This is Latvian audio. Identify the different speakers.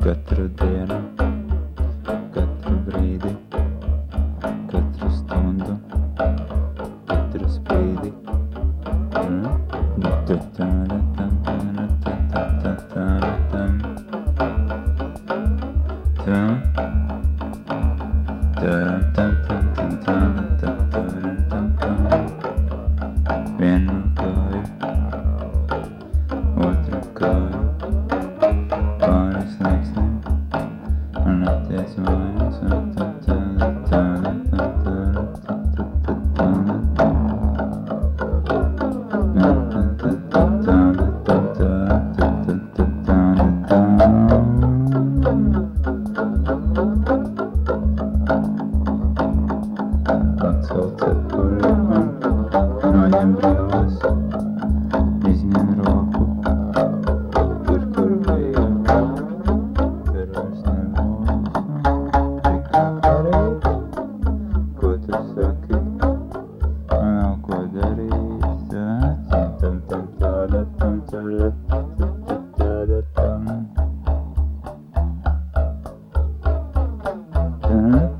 Speaker 1: Katru dienu, katru brīdi, katru stundu, katru spīdi. Vienu kāju, otru kāju, pāris līksnim un attiec vainas un pacel cepuri un noņem brīvos, izņem roku, tur, kur bija, tur vairs nebūs. Tik darīt, ko tu saki, man nav ko darīt. Tam tāda, tam tāda, tāda tam.